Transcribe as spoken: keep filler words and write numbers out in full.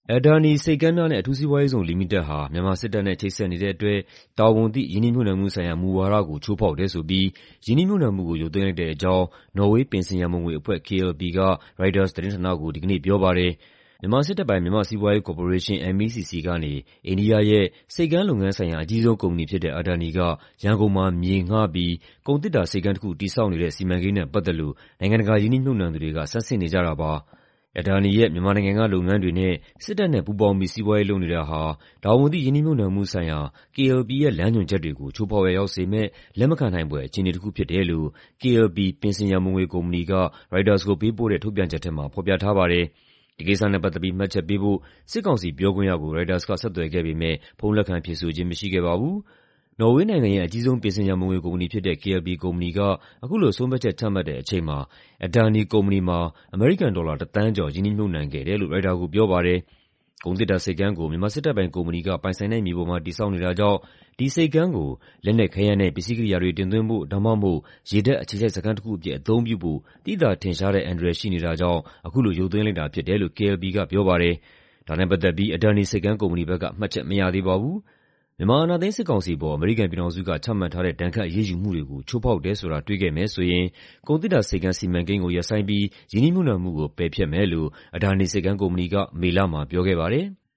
Adani ဆိပ်ကမ်းများနှင့်အထူးစီးပွားရေးဇုန်လီမိတက်ဟာမြန်မာစစ်တပ်နဲ့ချိတ်ဆက်နေတဲ့အတွက်တာဝန်သိရင်းနှီးမြှုပ်နှံမှုဆိုင်ရာမူဝါဒကိုချိုးဖောက်တယ်ဆိုပြီးရင်းနှီးမြှုပ်နှံမှုကိုရုပ်သိမ်းလိုက်တဲ့အကြောင်းနော်ဝေးပင်စင်ရန်ပုံငွေအဖွဲ့ K L P က ရိုက်တာသတင်းဌာနကိုဒီကနေ့ပြောပါတယ်။ မြန်မာစစ်တပ်ပိုင်မြန်မာ့စီးပွားရေးကော်ပိုရေးရှင်း M E C C ကနေ အိန္ဒိယရဲ့ဆိပ်ကမ်းလုပ်ငန်းဆိုင်ရာအကြီးဆုံးကုမ္ပဏီဖြစ်တဲ့ Adani ကရန်ကုန်မှာမြေငှားပြီးကုန်သေတ္တာဆိပ်ကမ်းတစ်ခုတည်ဆောက်နေတဲ့စီမံကိန်းနဲ့ပတ်သက်လို့နိုင်ငံတကာရင်းနှီးမြှုပ်နှံသူတွေကဆန်းစစ်နေကြတာပါ။ Adani ရဲ့မြန်မာနိုင်ငံကလုပ်ငန်းတွေနဲ့စစ်တပ်နဲ့ပူးပေါင်းပြီးစီးပွားရေးလုပ်နေတာဟာတာဝန်သိရင်းနှီးမြှုပ်နှံမှုဆိုင်ရာ K L P ရဲ့လမ်းညွှန်ချက်တွေကိုချိုးဖောက်ရာရောက်စေမယ့်လက်မခံနိုင်ဖွယ်အခြေအနေတစ်ခုဖြစ်တယ်လို့ K L P ပင်စင်ရန်ပုံငွေကုမ္ပဏီကရိုက်တာကိုပေးပို့တဲ့ထုတ်ပြန်ချက်ထဲမှာဖော်ပြထားပါတယ်။ ဒီကိစ္စနဲ့ပတ်သက်ပြီးမှတ်ချက်ပေးဖို့စစ်ကောင်စီပြောခွင့်ရကိုရိုက်တာကဆက်သွယ်ခဲ့ပေမယ့်ဖုန်းလက်ခံဖြေဆိုခြင်းမရှိခဲ့ပါဘူး။ နော်ဝေးနိုင်ငံရဲ့အကြီးဆုံးပင်စင်ရန်ပုံငွေကုမ္ပဏီဖြစ်တဲ့ K L P ကုမ္ပဏီကအခုလိုဆုံးဖြတ်ချက်ချမှတ်တဲ့အချိန်မှာ Adani ကုမ္ပဏီမှာအမေရိကန်ဒေါ်လာတစ်သန်းကျော်ရင်းနှီးမြှုပ်နှံခဲ့တယ်လို့ရိုက်တာကိုပြောပါတယ်။ ကုန်သေတ္တာဆိပ်ကမ်းကိုမြန်မာစစ်တပ်ပိုင်ကုမ္ပဏီကပိုင်ဆိုင်တဲ့မြေပေါ်မှာတည်ဆောက်နေတာကြောင့်ဒီဆိပ်ကမ်းကိုလက်နက်ခဲယမ်းနဲ့ပစ္စည်းကိရိယာတွေတင်သွင်းဖို့ဒါမှမဟုတ်ရေတပ်အခြေစိုက်စခန်းတစ်ခုအဖြစ်အသုံးပြုဖို့သိသာထင်ရှားတဲ့အန္တရာယ်ရှိနေတာကြောင့်အခုလိုရုပ်သိမ်းလိုက်တာဖြစ်တယ်လို့ K L P ကပြောပါတယ်။ ဒါနဲ့ပတ်သက်ပြီး Adani ဆိပ်ကမ်းကုမ္ပဏီဘက်ကမှတ်ချက်မရသေးပါဘူး။ မြန်မာအာဏာသိမ်းစစ်ကောင်စီအပေါ်အမေရိကန်ပြည်ထောင်စုကချမှတ်ထားတဲ့ဒဏ်ခတ်အရေးယူမှုတွေကိုချိုးဖောက်တယ်ဆိုတာတွေ့ခဲ့မယ်ဆိုရင်ကုန်သေတ္တာဆိပ်ကမ်းစီမံကိန်းကိုရပ်ဆိုင်းပြီးရင်းနှီးမြှုပ်နှံမှုကိုပယ်ဖျက်မယ်လို့ Adani ဆိပ်ကမ်းကုမ္ပဏီကမေလမှာပြောခဲ့ပါတယ်။